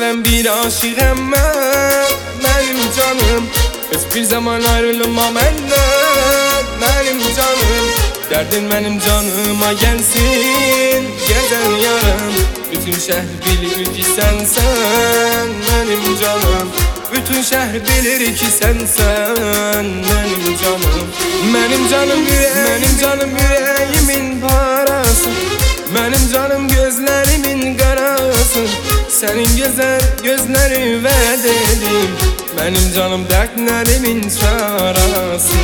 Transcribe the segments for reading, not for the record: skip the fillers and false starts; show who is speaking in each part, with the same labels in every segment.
Speaker 1: ölən bir aşığəm mən, mənim canım. Heç bir zaman ayrılma məndən, mənim canım. Dərdin mənim canıma gəlsin, gəzən yarım. Bütün şəhər bilir ki sənsən, mənim canım. Bütün şəhər bilir ki sənsən, mənim canım. Mənim canım ürəyimin parası, mənim canım gözlərimin qarası. Sənin gözəl gözləri vəd edim, mənim canım dərdlərimin çarası.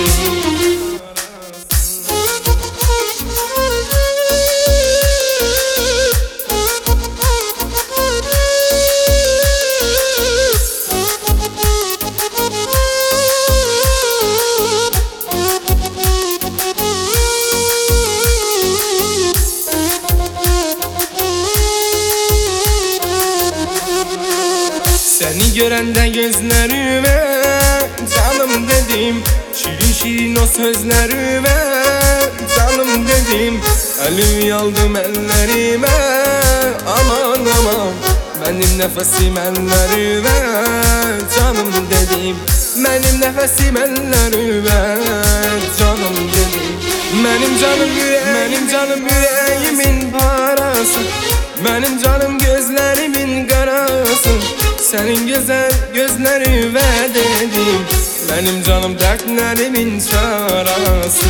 Speaker 1: Seni görəndə gözlərimə canım dedim, şirin şirin o sözlərimə canım dedim. Əlim yaldım əllərimə, aman aman. Mənim nəfəsim əllərimə canım dedim, mənim nəfəsim əllərimə canım dedim. Mənim canım ürəyimin parası, mənim canım gözlərimin qarası. Sənin gözəl gözləri vəd edim, mənim canım dərdlərimin çarası.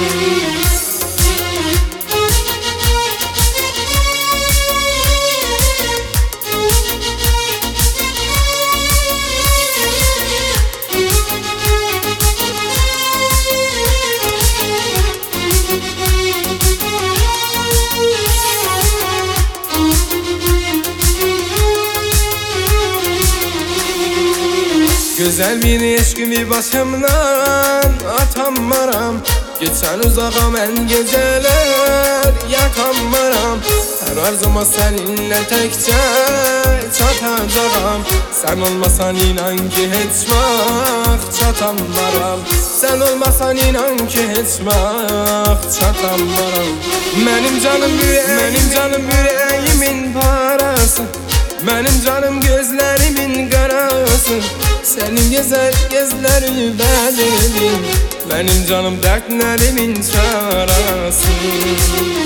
Speaker 1: Güzel bir eşkimi başımdan atammaram, geçen uzağa mən geceler yatammaram. Her arzuma seninle tekçe çatacağım. Sen olmasan inan ki heç vaxt çatammaram. Sen olmasan inan ki heç vaxt çatammaram. Mənim canım ürəyimin parası, mənim canım gözlərimin qarası. Senin güzel gözleri vəd edim, mənim canım dərdlərimin çarası.